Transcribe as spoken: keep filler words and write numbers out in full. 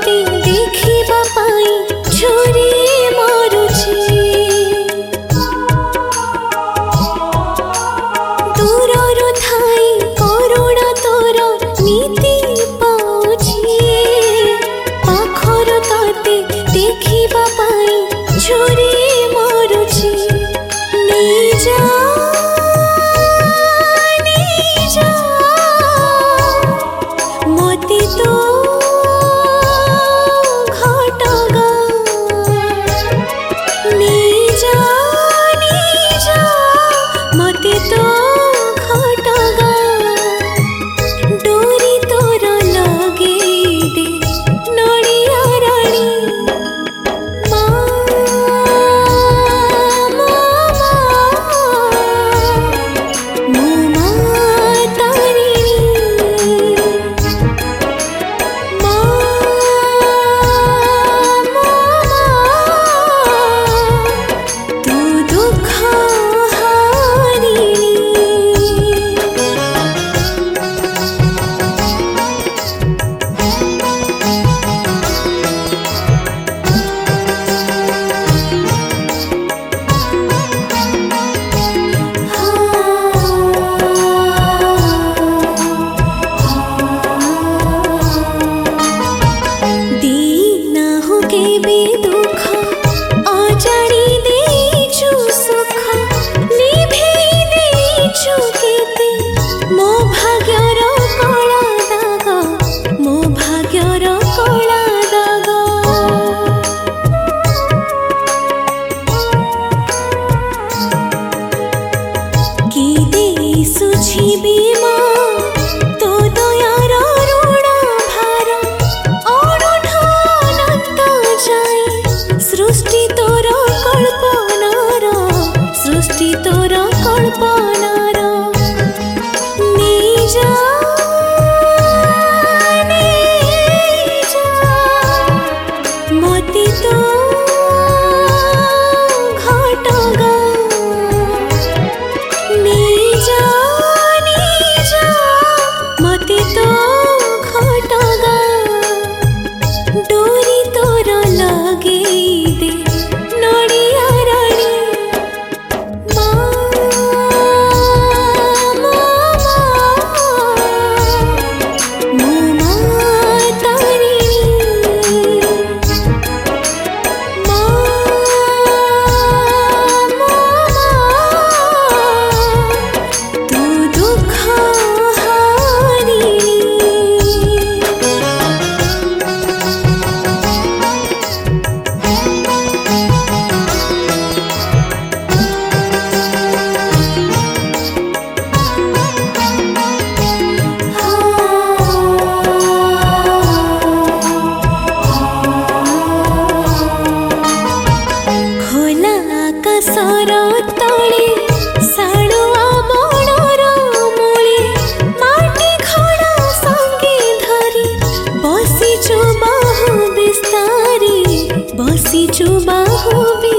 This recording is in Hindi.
तोते देखिबा पाई झुरी मरुछि दूररु थाई करुणा तोर नीति पाउछि पाखरु तोते देखिबा पाई झुरी मरुछि निजा निजा मते तो घटगा निजा निजा मते तो घटगा डोरी तोर लगे दे नड़िया रानी माँ सृष्टि तोर कल्पनार सृष्टि तोर कल्पनार निजा निजा मते तो घटगा निजा निजा मते तो घटगा डोरी तोर लगे दे नड़िया रानी माँ माँ तारिणी माँ तू दुख हारिणी आकाशर तले साड़ुआ बणर मूले माटी खड़ा संगे धरी बसीचु बाहु बिस्तारी बसीचु बाहु